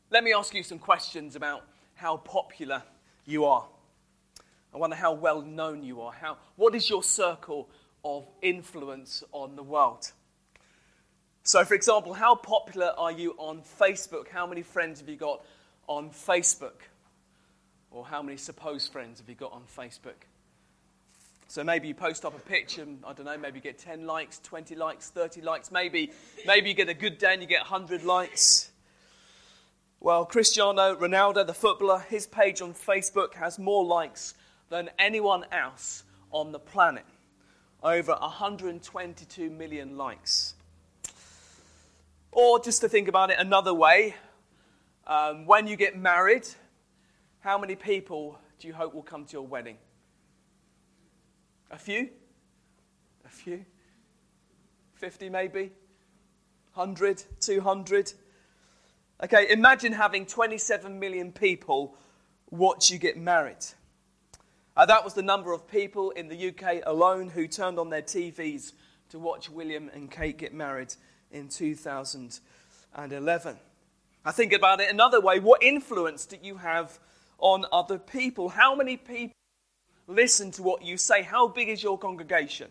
Let me ask you some questions about how popular you are. I wonder how well known you are. What is your circle of influence on the world? So, for example, how popular are you on Facebook? How many friends have you got on Facebook? Or how many supposed friends have you got on Facebook? So maybe you post up a picture and, I don't know, maybe you get 10 likes, 20 likes, 30 likes. Maybe you get a good day and you get 100 likes. Well, Cristiano Ronaldo, the footballer, his page on Facebook has more likes than anyone else on the planet. Over 122 million likes. Or just to think about it another way, when you get married, how many people do you hope will come to your wedding? A few? 50 maybe? 100? 200? Okay, imagine having 27 million people watch you get married. That was the number of people in the UK alone who turned on their TVs to watch William and Kate get married in 2011. I think about it another way. What influence do you have on other people? How many people listen to what you say? How big is your congregation?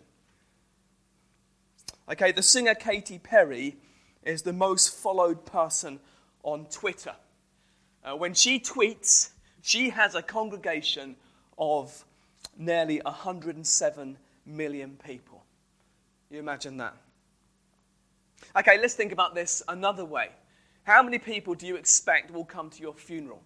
Okay, the singer Katy Perry is the most followed person on Twitter. When she tweets, she has a congregation of nearly 107 million people. You imagine that? Okay, let's think about this another way. How many people do you expect will come to your funeral?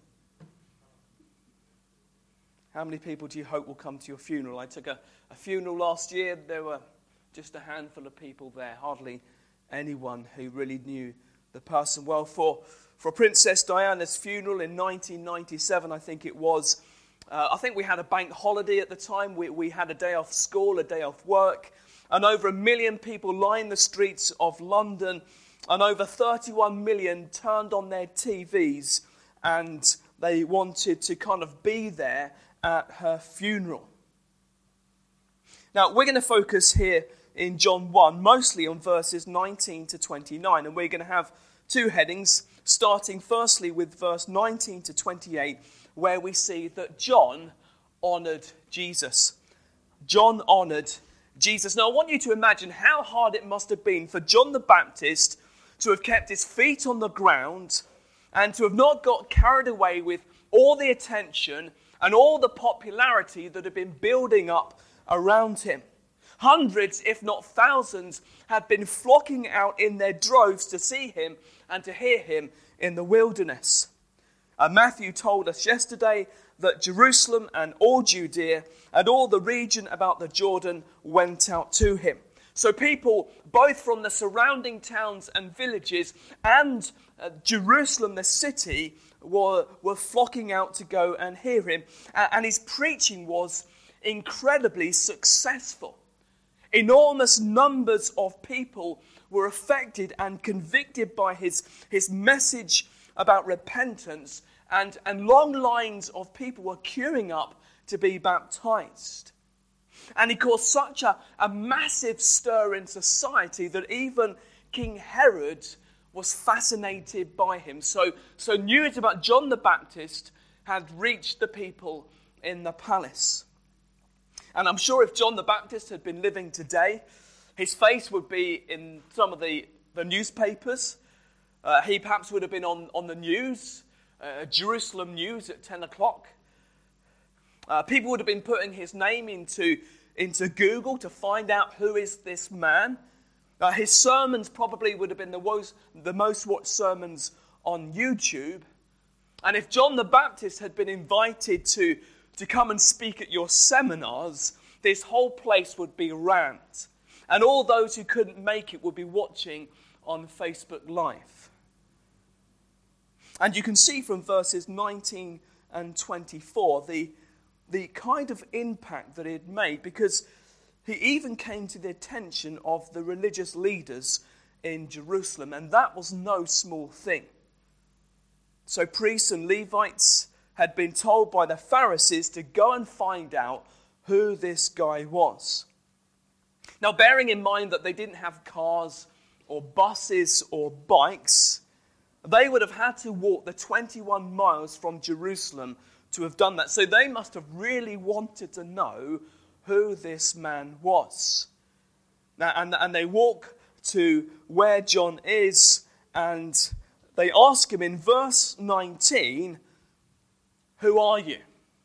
How many people do you hope will come to your funeral? I took a funeral last year. There were just a handful of people there, hardly anyone who really knew the person well. For Princess Diana's funeral in 1997, I think it was, I think we had a bank holiday at the time. We had a day off school, a day off work, and over 1 million people lined the streets of London, and over 31 million turned on their TVs, and they wanted to kind of be there at her funeral. Now, we're going to focus here in John 1, mostly on verses 19 to 29, and we're going to have two headings, starting firstly with verse 19 to 28, where we see that John honoured Jesus. John honoured Jesus. Now, I want you to imagine how hard it must have been for John the Baptist to have kept his feet on the ground and to have not got carried away with all the attention and all the popularity that had been building up around him. Hundreds, if not thousands, had been flocking out in their droves to see him and to hear him in the wilderness. Matthew told us yesterday that Jerusalem and all Judea and all the region about the Jordan went out to him. So people, both from the surrounding towns and villages and Jerusalem, the city, were flocking out to go and hear him. And his preaching was incredibly successful. Enormous numbers of people were affected and convicted by his message about repentance, and long lines of people were queuing up to be baptized. And he caused such a massive stir in society that even King Herod was fascinated by him. So news about John the Baptist had reached the people in the palace. And I'm sure if John the Baptist had been living today, his face would be in some of the newspapers. He perhaps would have been on the news, Jerusalem news at 10 o'clock. People would have been putting his name into Google to find out who is this man. His sermons probably would have been the most watched sermons on YouTube. And if John the Baptist had been invited to come and speak at your seminars, this whole place would be rammed. And all those who couldn't make it would be watching on Facebook Live. And you can see from verses 19 and 24 the kind of impact that it made, because he even came to the attention of the religious leaders in Jerusalem, and that was no small thing. So priests and Levites had been told by the Pharisees to go and find out who this guy was. Now, bearing in mind that they didn't have cars or buses or bikes, They would have had to walk the 21 miles from Jerusalem to have done that. So they must have really wanted to know who this man was. Now, and they walk to where John is, and they ask him in verse 19, "Who are you?"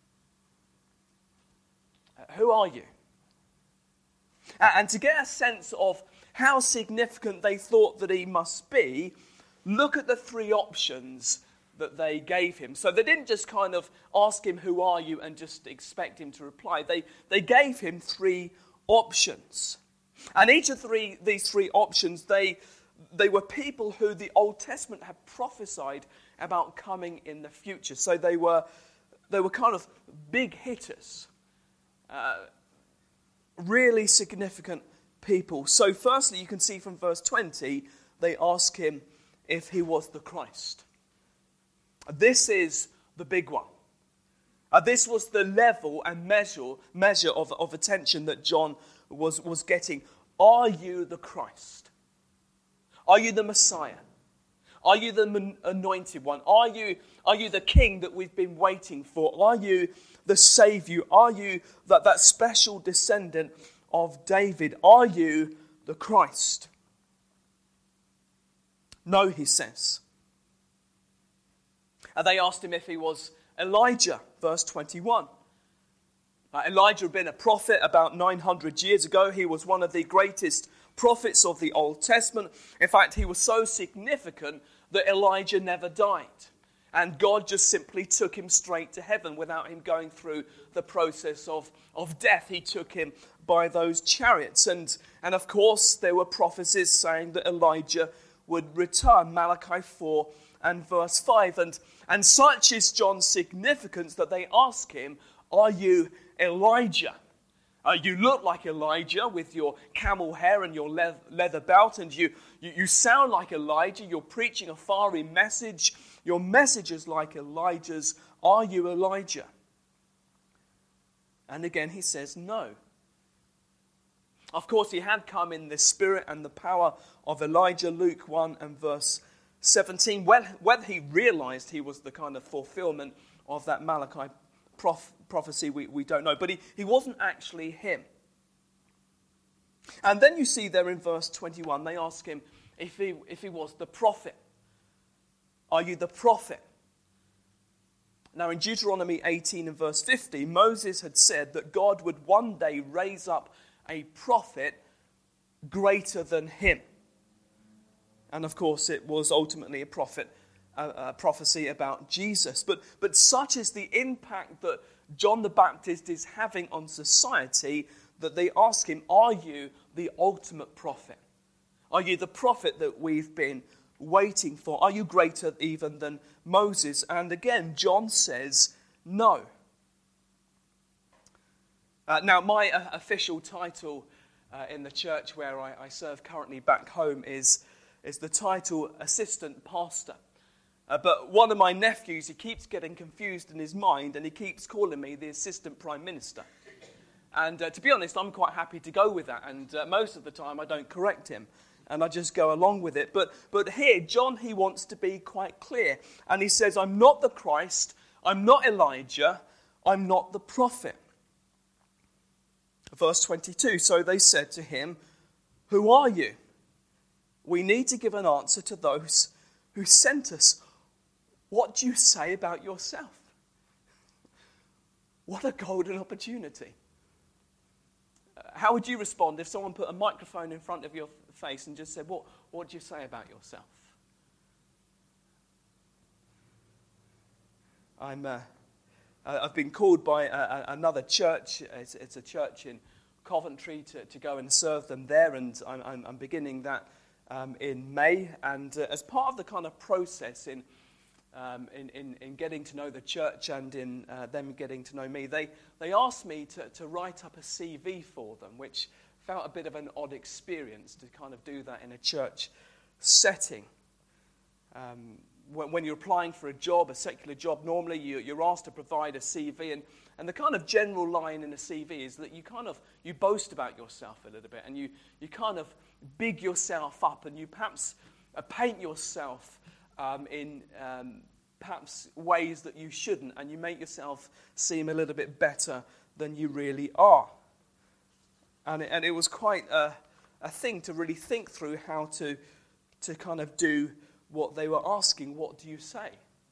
Who are you? And to get a sense of how significant they thought that he must be, look at the three options that they gave him. So they didn't just kind of ask him, "Who are you?" and just expect him to reply. They gave him three options. And each of these three options, they were people who the Old Testament had prophesied about coming in the future. So they were kind of big hitters. Really significant people. So firstly, you can see from verse 20, they ask him if he was the Christ. This is the big one. This was the level and measure of attention that John was getting. Are you the Christ? Are you the Messiah? Are you the anointed one? Are you the king that we've been waiting for? Are you the Savior? Are you that special descendant of David? Are you the Christ? No, he says. And they asked him if he was Elijah, verse 21. Elijah had been a prophet about 900 years ago. He was one of the greatest prophets of the Old Testament. In fact, he was so significant that Elijah never died. And God just simply took him straight to heaven without him going through the process of death. He took him by those chariots. And of course, there were prophecies saying that Elijah would return. Malachi 4 and verse 5. And such is John's significance that they ask him, "Are you Elijah?" You look like Elijah with your camel hair and your leather belt, and you sound like Elijah. You're preaching a fiery message. Your message is like Elijah's. Are you Elijah? And again he says no. Of course, he had come in the spirit and the power of Elijah, Luke 1 and verse 17. Whether he realized he was the kind of fulfillment of that Malachi prophecy, we don't know. But he wasn't actually him. And then you see there in verse 21, they ask him if he was the prophet. Are you the prophet? Now in Deuteronomy 18 and verse 50, Moses had said that God would one day raise up a prophet greater than him. And of course it was ultimately a prophecy about Jesus. But such is the impact that John the Baptist is having on society that they ask him, "Are you the ultimate prophet? Are you the prophet that we've been waiting for? Are you greater even than Moses?" And again, John says no. Now, my official title in the church where I serve currently back home is the title Assistant Pastor. But one of my nephews, he keeps getting confused in his mind, and he keeps calling me the Assistant Prime Minister. And to be honest, I'm quite happy to go with that, and most of the time I don't correct him, and I just go along with it. But here, John, he wants to be quite clear, and he says, "I'm not the Christ, I'm not Elijah, I'm not the prophet." Verse 22, so they said to him, "Who are you? We need to give an answer to those who sent us. What do you say about yourself?" What a golden opportunity. How would you respond if someone put a microphone in front of your face and just said, what do you say about yourself? I've been called by another church. It's a church in Coventry to go and serve them there, and I'm beginning that in May. And as part of the kind of process in getting to know the church and in them getting to know me, they asked me to write up a CV for them, which felt a bit of an odd experience to kind of do that in a church setting. When you're applying for a job, a secular job, normally you're asked to provide a CV, and the kind of general line in a CV is that you boast about yourself a little bit, and you kind of big yourself up, and you perhaps paint yourself in perhaps ways that you shouldn't, and you make yourself seem a little bit better than you really are. And it was quite a thing to really think through how to kind of do what they were asking. What do you say?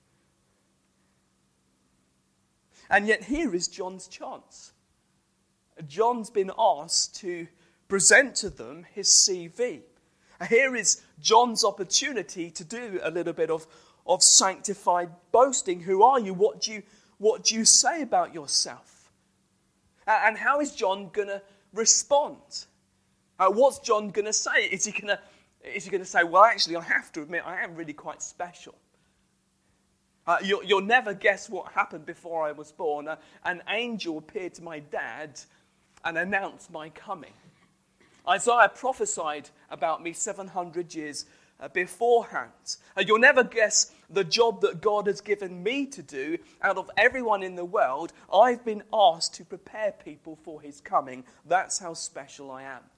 And yet here is John's chance. John's been asked to present to them his CV. Here is John's opportunity to do a little bit of sanctified boasting. Who are you? What do you say about yourself? And how is John going to respond? What's John going to say? Is he going to say, well, actually, I have to admit, I am really quite special. You'll never guess what happened before I was born. An angel appeared to my dad and announced my coming. Isaiah prophesied about me 700 years beforehand. You'll never guess the job that God has given me to do. Out of everyone in the world, I've been asked to prepare people for his coming. That's how special I am.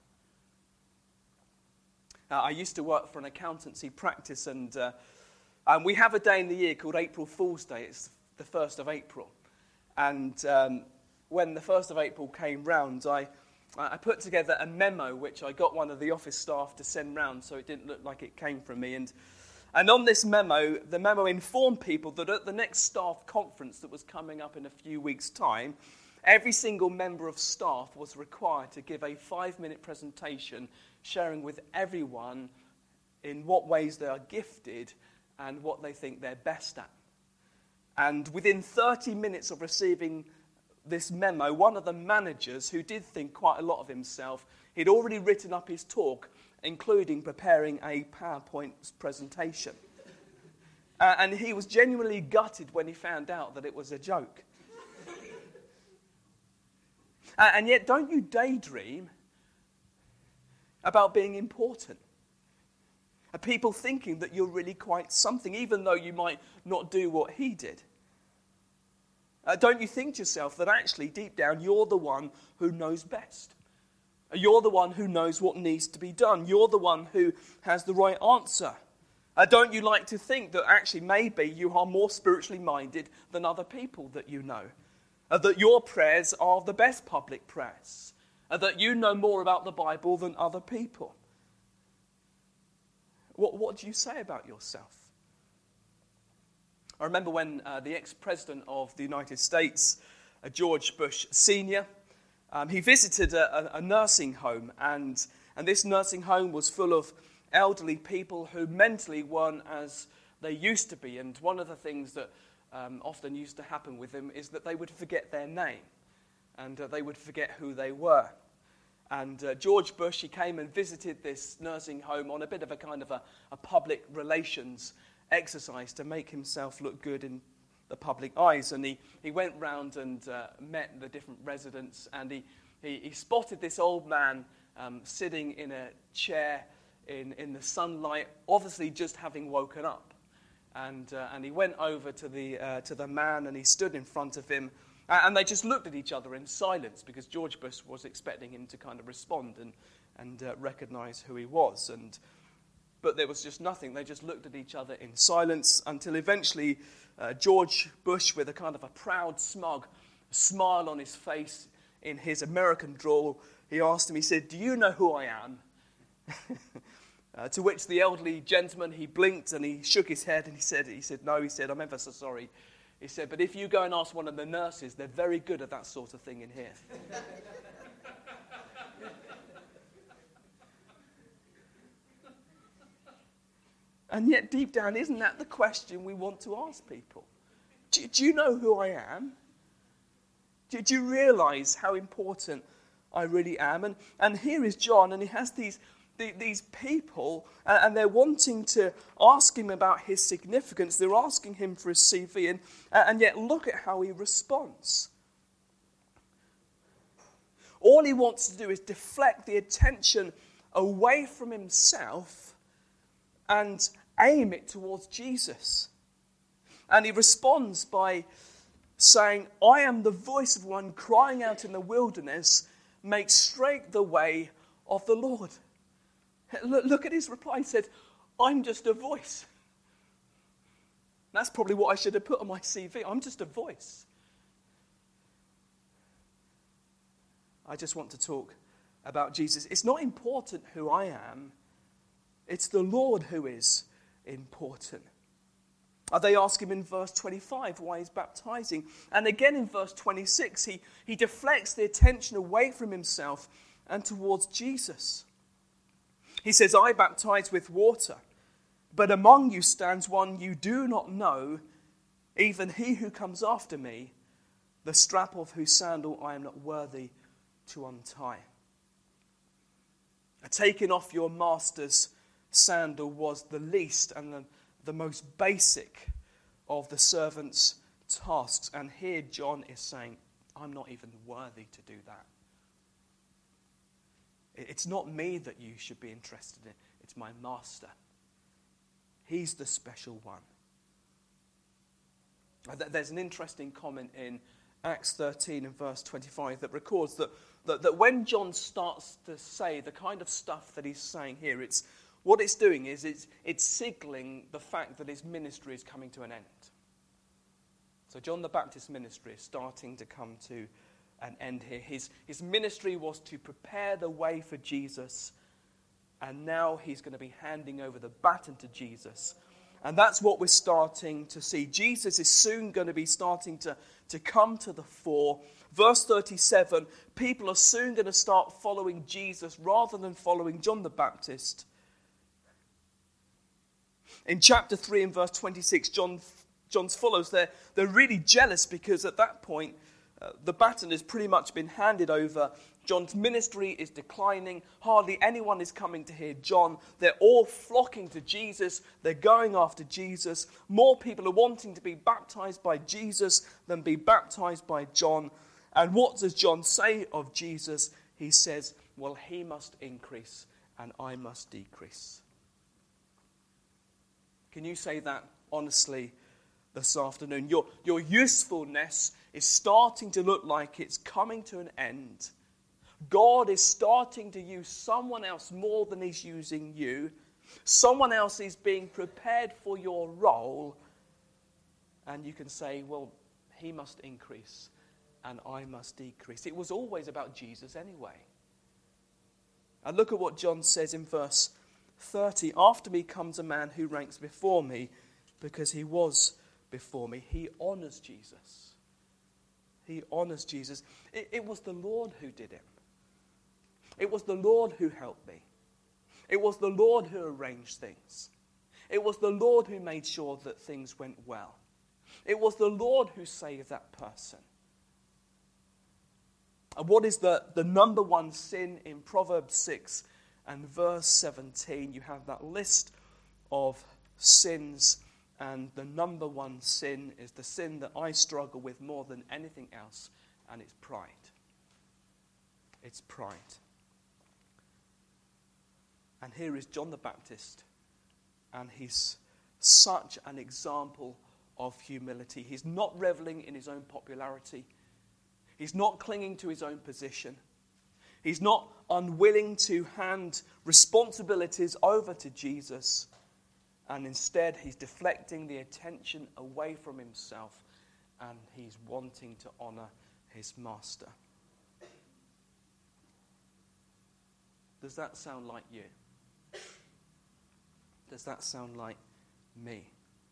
I used to work for an accountancy practice, and we have a day in the year called April Fool's Day. It's the 1st of April. And when the 1st of April came round, I put together a memo which I got one of the office staff to send round so it didn't look like it came from me. And on this memo, the memo informed people that at the next staff conference that was coming up in a few weeks' time, every single member of staff was required to give a 5-minute presentation sharing with everyone in what ways they are gifted and what they think they're best at. And within 30 minutes of receiving this memo, one of the managers, who did think quite a lot of himself, he'd already written up his talk, including preparing a PowerPoint presentation. And he was genuinely gutted when he found out that it was a joke. And yet, don't you daydream about being important? People thinking that you're really quite something, even though you might not do what he did. Don't you think to yourself that actually, deep down, you're the one who knows best? You're the one who knows what needs to be done. You're the one who has the right answer. Don't you like to think that actually maybe you are more spiritually minded than other people that you know? That your prayers are the best public prayers? That you know more about the Bible than other people? What do you say about yourself? I remember when the ex-president of the United States, George Bush Sr., he visited a nursing home, and this nursing home was full of elderly people who mentally weren't as they used to be. And one of the things that often used to happen with them is that they would forget their name, and they would forget who they were. And George Bush, he came and visited this nursing home on a bit of a kind of a public relations exercise to make himself look good in the public eyes. And he went round and met the different residents, and he spotted this old man sitting in a chair in the sunlight, obviously just having woken up. And he went over to the man, and he stood in front of him. And they just looked at each other in silence, because George Bush was expecting him to kind of respond and recognize who he was. But there was just nothing. They just looked at each other in silence until eventually George Bush, with a kind of a proud, smug smile on his face in his American drawl, he asked him, he said, "Do you know who I am?" To which the elderly gentleman, he blinked and he shook his head and he said, "No," he said, "I'm ever so sorry." He said, "But if you go and ask one of the nurses, they're very good at that sort of thing in here." And yet, deep down, isn't that the question we want to ask people? Do you know who I am? Do you realize how important I really am? And here is John, and he has these people, and they're wanting to ask him about his significance. They're asking him for his CV, and yet look at how he responds. All he wants to do is deflect the attention away from himself and aim it towards Jesus. And he responds by saying, "I am the voice of one crying out in the wilderness, make straight the way of the Lord." Look at his reply. He said, "I'm just a voice. That's probably what I should have put on my CV. I'm just a voice. I just want to talk about Jesus. It's not important who I am. It's the Lord who is important. They ask him in verse 25 why he's baptizing. And again in verse 26, he deflects the attention away from himself and towards Jesus. He says, I baptize with water, but among you stands one you do not know, even he who comes after me, the strap of whose sandal I am not worthy to untie. Taking off your master's sandal was the least and the most basic of the servant's tasks. And here John is saying, I'm not even worthy to do that. It's not me that you should be interested in. It's my master. He's the special one. There's an interesting comment in Acts 13 and verse 25 that records that when John starts to say the kind of stuff that he's saying here, what it's doing is it's signaling the fact that his ministry is coming to an end. So John the Baptist's ministry is starting to come to an end here. His ministry was to prepare the way for Jesus, and now he's going to be handing over the baton to Jesus. And that's what we're starting to see. Jesus is soon going to be starting to come to the fore. Verse 37, people are soon going to start following Jesus rather than following John the Baptist. In chapter 3 and verse 26, John's followers, they're really jealous because at that point, the baton has pretty much been handed over. John's ministry is declining. Hardly anyone is coming to hear John. They're all flocking to Jesus. They're going after Jesus. More people are wanting to be baptized by Jesus than be baptized by John. And what does John say of Jesus? He says, well, he must increase and I must decrease. Can you say that honestly this afternoon? Your usefulness is starting to look like it's coming to an end. God is starting to use someone else more than he's using you. Someone else is being prepared for your role. And you can say, well, he must increase and I must decrease. It was always about Jesus anyway. And look at what John says in verse 30. After me comes a man who ranks before me because he was before me. He honors Jesus. He honors Jesus. It was the Lord who did it. It was the Lord who helped me. It was the Lord who arranged things. It was the Lord who made sure that things went well. It was the Lord who saved that person. And what is the number one sin in Proverbs 6 and verse 17? You have that list of sins, and the number one sin is the sin that I struggle with more than anything else, and it's pride. It's pride. And here is John the Baptist, and he's such an example of humility. He's not reveling in his own popularity. He's not clinging to his own position. He's not unwilling to hand responsibilities over to Jesus. And instead, he's deflecting the attention away from himself, and he's wanting to honor his master. Does that sound like you? Does that sound like me?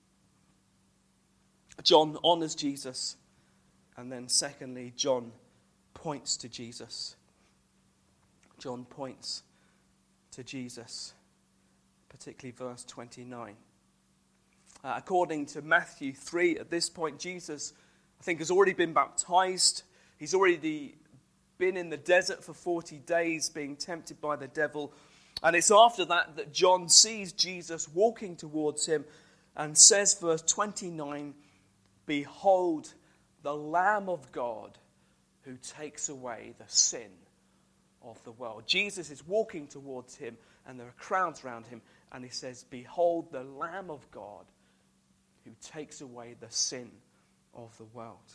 John honors Jesus, and then secondly, John points to Jesus. John points to Jesus, particularly verse 29. According to Matthew 3, at this point, Jesus, I think, has already been baptized. He's already been in the desert for 40 days being tempted by the devil. And it's after that that John sees Jesus walking towards him and says, verse 29, "Behold, the Lamb of God who takes away the sin of the world." Jesus is walking towards him, and there are crowds around him, and he says, "Behold, the Lamb of God who takes away the sin of the world."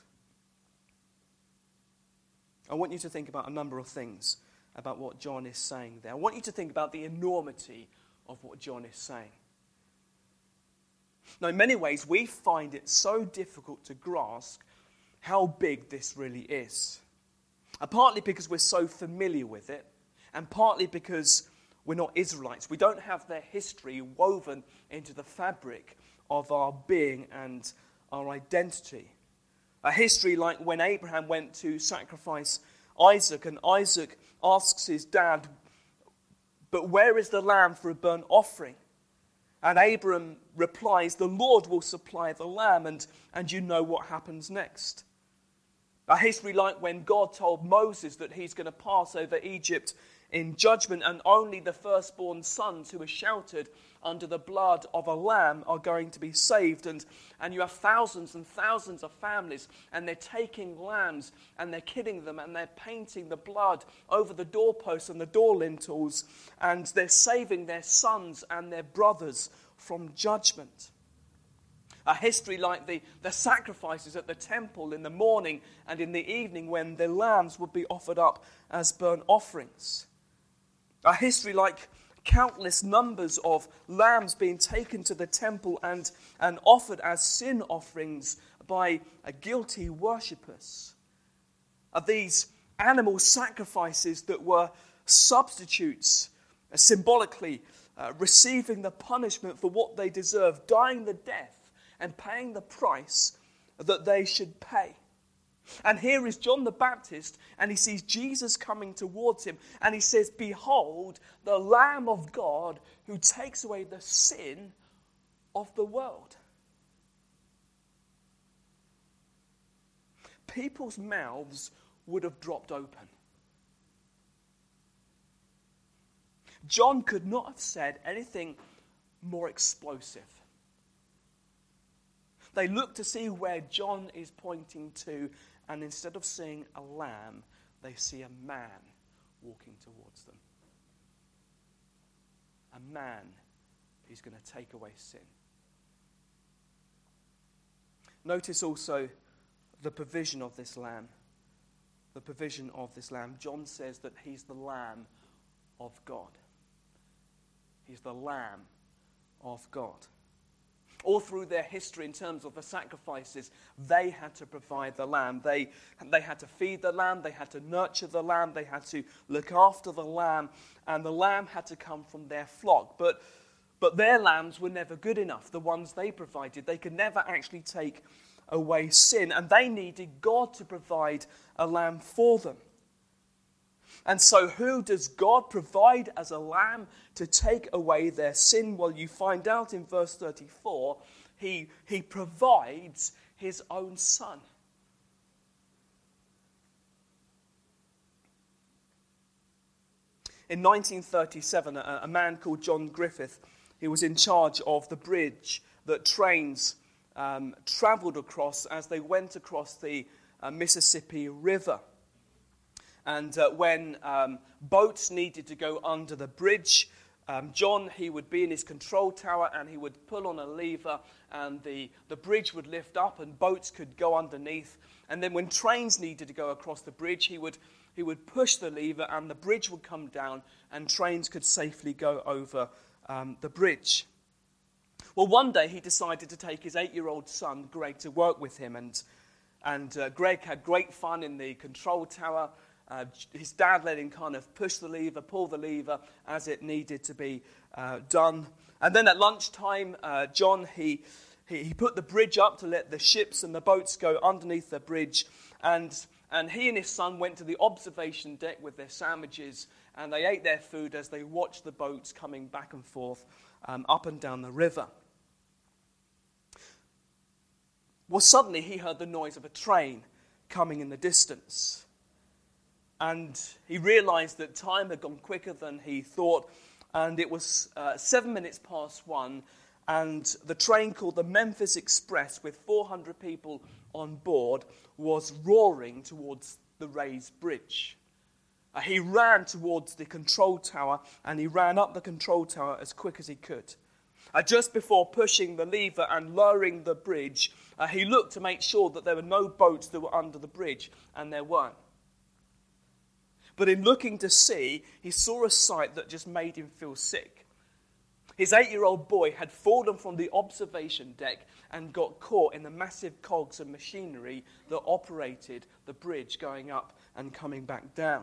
I want you to think about a number of things about what John is saying there. I want you to think about the enormity of what John is saying. Now, in many ways, we find it so difficult to grasp how big this really is. Partly because we're so familiar with it, and partly because we're not Israelites. We don't have their history woven into the fabric of our being and our identity. A history like when Abraham went to sacrifice Isaac, and Isaac asks his dad, "But where is the lamb for a burnt offering?" And Abram replies, "The Lord will supply the lamb," and you know what happens next. A history like when God told Moses that he's going to pass over Egypt in judgment, and only the firstborn sons who are sheltered under the blood of a lamb are going to be saved. And you have thousands and thousands of families, and they're taking lambs and they're killing them, and they're painting the blood over the doorposts and the door lintels, and they're saving their sons and their brothers from judgment. A history like the sacrifices at the temple in the morning and in the evening when the lambs would be offered up as burnt offerings. A history like countless numbers of lambs being taken to the temple and offered as sin offerings by guilty worshippers. These animal sacrifices that were substitutes, symbolically receiving the punishment for what they deserved, dying the death and paying the price that they should pay. And here is John the Baptist, and he sees Jesus coming towards him, and he says, "Behold, the Lamb of God who takes away the sin of the world." People's mouths would have dropped open. John could not have said anything more explosive. They look to see where John is pointing to, and instead of seeing a lamb, they see a man walking towards them. A man who's going to take away sin. Notice also the provision of this lamb. The provision of this lamb. John says that he's the Lamb of God. He's the Lamb of God. All through their history in terms of the sacrifices, they had to provide the lamb. They had to feed the lamb, they had to nurture the lamb, they had to look after the lamb, and the lamb had to come from their flock. But their lambs were never good enough, the ones they provided. They could never actually take away sin, and they needed God to provide a lamb for them. And so who does God provide as a lamb to take away their sin? Well, you find out in verse 34, he provides his own son. In 1937, a man called John Griffith, he was in charge of the bridge that trains travelled across as they went across the Mississippi River. And when boats needed to go under the bridge, John, he would be in his control tower and he would pull on a lever and the bridge would lift up and boats could go underneath. And then when trains needed to go across the bridge, he would push the lever and the bridge would come down and trains could safely go over the bridge. Well, one day he decided to take his 8-year-old son, Greg, to work with him. And Greg had great fun in the control tower. His dad let him kind of push the lever, pull the lever as it needed to be done. And then at lunchtime, John, he put the bridge up to let the ships and the boats go underneath the bridge. And he and his son went to the observation deck with their sandwiches, and they ate their food as they watched the boats coming back and forth up and down the river. Well, suddenly he heard the noise of a train coming in the distance. And he realized that time had gone quicker than he thought. And it was 7 minutes past 1. And the train called the Memphis Express with 400 people on board was roaring towards the raised bridge. He ran towards the control tower and he ran up the control tower as quick as he could. Just before pushing the lever and lowering the bridge, he looked to make sure that there were no boats that were under the bridge, and there weren't. But in looking to see, he saw a sight that just made him feel sick. His 8-year-old boy had fallen from the observation deck and got caught in the massive cogs and machinery that operated the bridge going up and coming back down.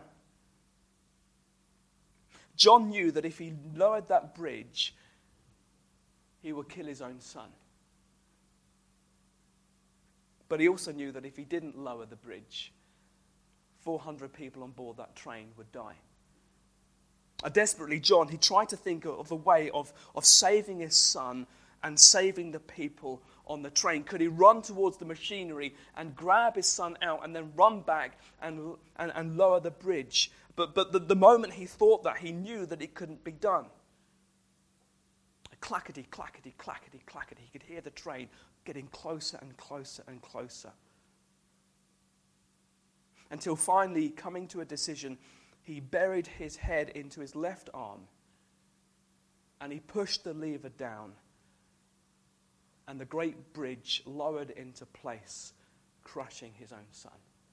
John knew that if he lowered that bridge, he would kill his own son. But he also knew that if he didn't lower the bridge, 400 people on board that train would die. Desperately, John, he tried to think of a way of saving his son and saving the people on the train. Could he run towards the machinery and grab his son out and then run back and lower the bridge? But the moment he thought that, he knew that it couldn't be done. Clackety, clackety, clackety, clackety. He could hear the train getting closer and closer and closer. Until finally, coming to a decision, he buried his head into his left arm and he pushed the lever down, and the great bridge lowered into place, crushing his own son.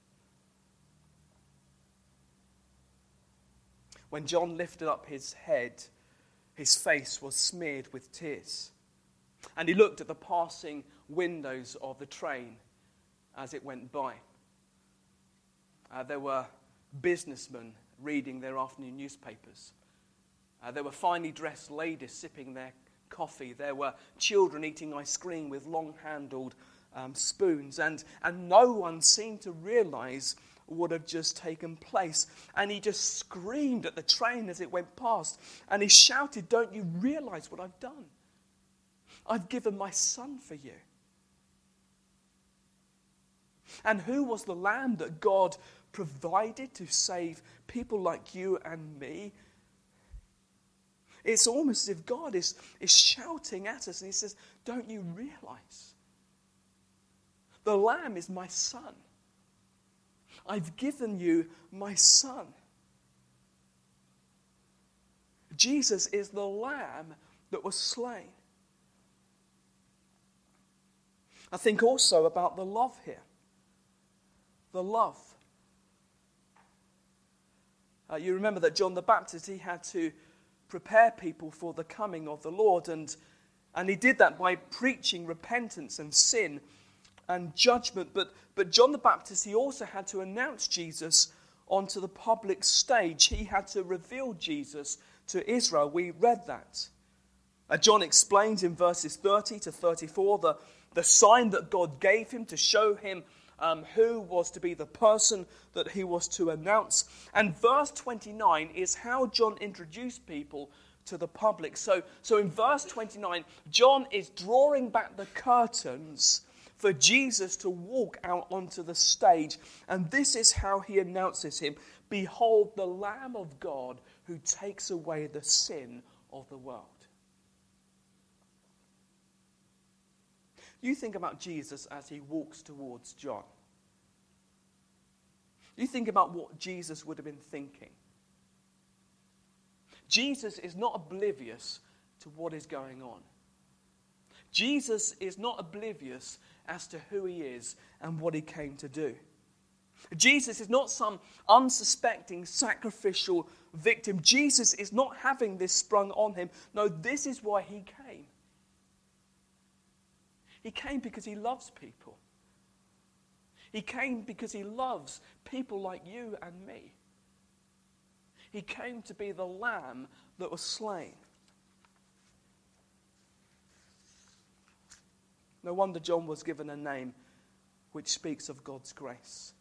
When John lifted up his head, his face was smeared with tears, and he looked at the passing windows of the train as it went by. There were businessmen reading their afternoon newspapers. There were finely dressed ladies sipping their coffee. There were children eating ice cream with long-handled spoons. And no one seemed to realize what had just taken place. And he just screamed at the train as it went past. And he shouted, "Don't you realize what I've done? I've given my son for you." And who was the lamb that God provided to save people like you and me? It's almost as if God is shouting at us, and he says, "Don't you realize? The lamb is my son. I've given you my son." Jesus is the lamb that was slain. I think also about the love here. The love. You remember that John the Baptist, he had to prepare people for the coming of the Lord, and he did that by preaching repentance and sin and judgment. But John the Baptist, he also had to announce Jesus onto the public stage. He had to reveal Jesus to Israel. We read that. John explains in verses 30 to 34 the sign that God gave him to show him who was to be the person that he was to announce. And verse 29 is how John introduced people to the public. So in verse 29, John is drawing back the curtains for Jesus to walk out onto the stage. And this is how he announces him. "Behold, the Lamb of God who takes away the sin of the world." You think about Jesus as he walks towards John. You think about what Jesus would have been thinking. Jesus is not oblivious to what is going on. Jesus is not oblivious as to who he is and what he came to do. Jesus is not some unsuspecting sacrificial victim. Jesus is not having this sprung on him. No, this is why he came. He came because he loves people. He came because he loves people like you and me. He came to be the lamb that was slain. No wonder John was given a name which speaks of God's grace.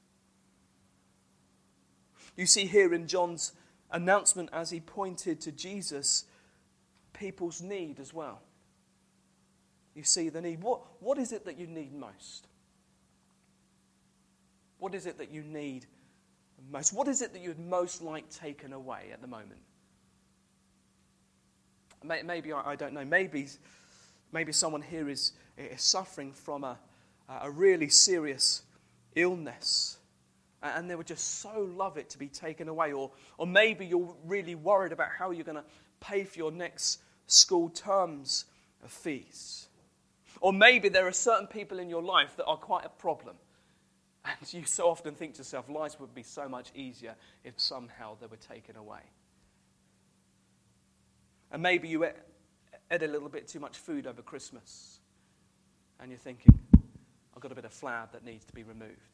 You see here in John's announcement as he pointed to Jesus, people's need as well. You see the need. What is it that you need most? What is it that you need most? What is it that you'd most like taken away at the moment? Maybe, I don't know, maybe someone here is suffering from a really serious illness, and they would just so love it to be taken away. Or maybe you're really worried about how you're going to pay for your next school term's fees. Or maybe there are certain people in your life that are quite a problem. And you so often think to yourself, life would be so much easier if somehow they were taken away. And maybe you ate a little bit too much food over Christmas, and you're thinking, I've got a bit of flour that needs to be removed.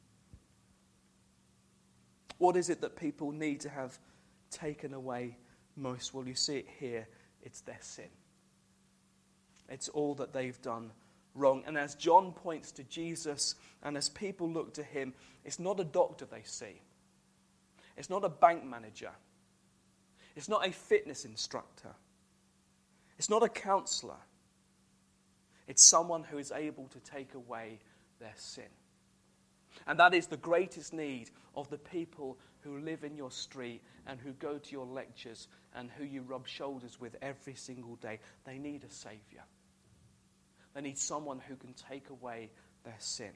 What is it that people need to have taken away most? Well, you see it here. It's their sin. It's all that they've done wrong. And as John points to Jesus, and as people look to him, it's not a doctor they see. It's not a bank manager. It's not a fitness instructor. It's not a counselor. It's someone who is able to take away their sin. And that is the greatest need of the people who live in your street and who go to your lectures and who you rub shoulders with every single day. They need a saviour. They need someone who can take away their sin.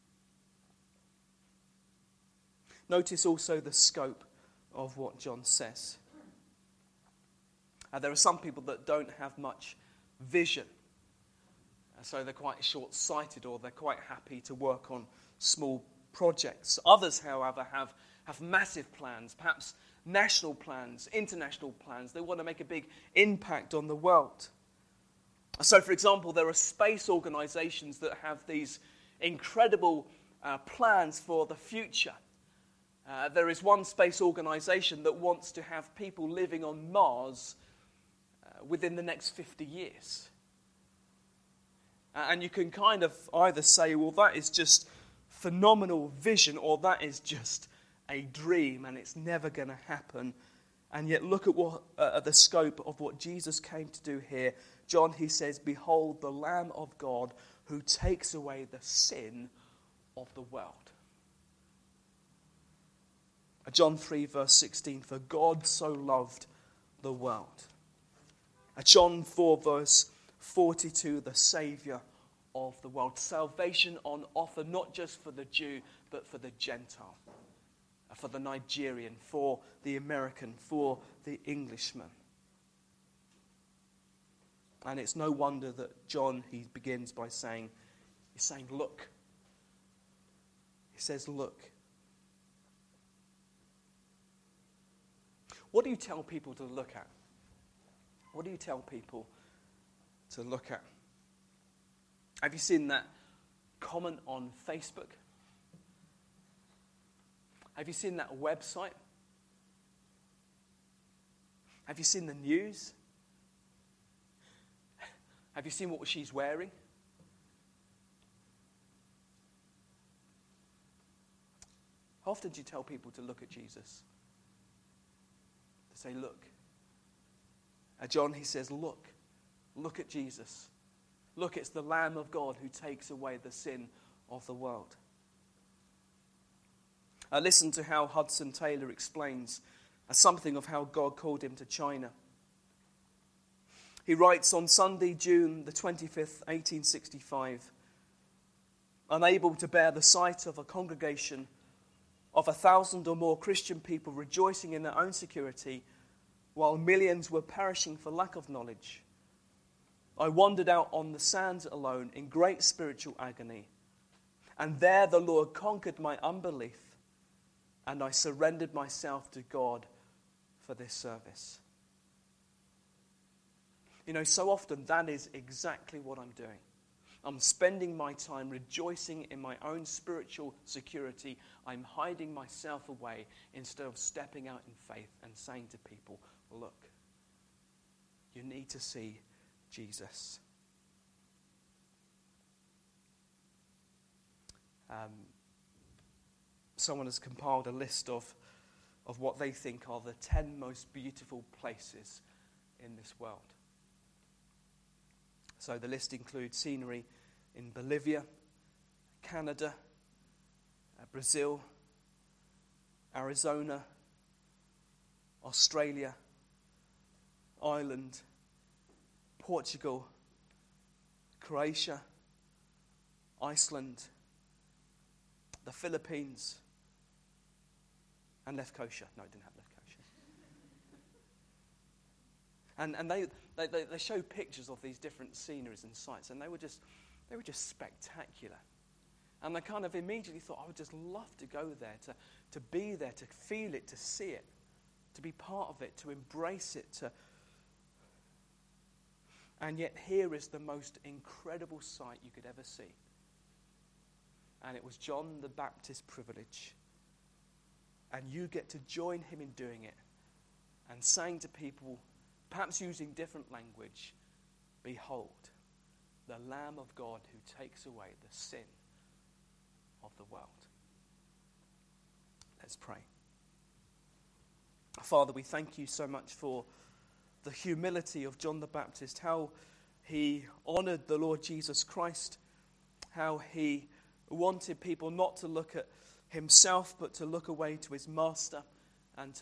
Notice also the scope of what John says. There are some people that don't have much vision. So they're quite short-sighted, or they're quite happy to work on small projects. Others, however, have massive plans, perhaps national plans, international plans. They want to make a big impact on the world. So, for example, there are space organizations that have these incredible plans for the future. There is one space organization that wants to have people living on Mars within the next 50 years. And you can kind of either say, well, that is just phenomenal vision, or that is just a dream and it's never going to happen. And yet look at the scope of what Jesus came to do here. John, he says, behold the Lamb of God who takes away the sin of the world. John 3 verse 16, for God so loved the world. John 4 verse 42, the Saviour of the world. Salvation on offer, not just for the Jew, but for the Gentile, for the Nigerian, for the American, for the Englishman. And it's no wonder that John, he begins by saying, look. He says, look. What do you tell people to look at? What do you tell people to look at? Have you seen that comment on Facebook? Have you seen that website? Have you seen the news? Have you seen what she's wearing? How often do you tell people to look at Jesus? To say, look. John, he says, look. Look at Jesus. Look, it's the Lamb of God who takes away the sin of the world. Listen to how Hudson Taylor explains something of how God called him to China. He writes, on Sunday, June the 25th, 1865, unable to bear the sight of a congregation of 1,000 or more Christian people rejoicing in their own security while millions were perishing for lack of knowledge, I wandered out on the sands alone in great spiritual agony. And there the Lord conquered my unbelief, and I surrendered myself to God for this service. You know, so often that is exactly what I'm doing. I'm spending my time rejoicing in my own spiritual security. I'm hiding myself away instead of stepping out in faith and saying to people, look, you need to see Jesus. Someone has compiled a list of what they think are the 10 most beautiful places in this world. So the list includes scenery in Bolivia, Canada, Brazil, Arizona, Australia, Ireland, Portugal, Croatia, Iceland, the Philippines, and Lefkosia. No, it didn't have Lefkosia. And they show pictures of these different sceneries and sites, and they were just spectacular. And I kind of immediately thought, I would just love to go there, to be there, to feel it, to see it, to be part of it, to embrace it. And yet here is the most incredible sight you could ever see. And it was John the Baptist's privilege. And you get to join him in doing it and saying to people, perhaps using different language, behold, the Lamb of God who takes away the sin of the world. Let's pray. Father, we thank you so much for the humility of John the Baptist, how he honored the Lord Jesus Christ, how he wanted people not to look at himself, but to look away to his master and to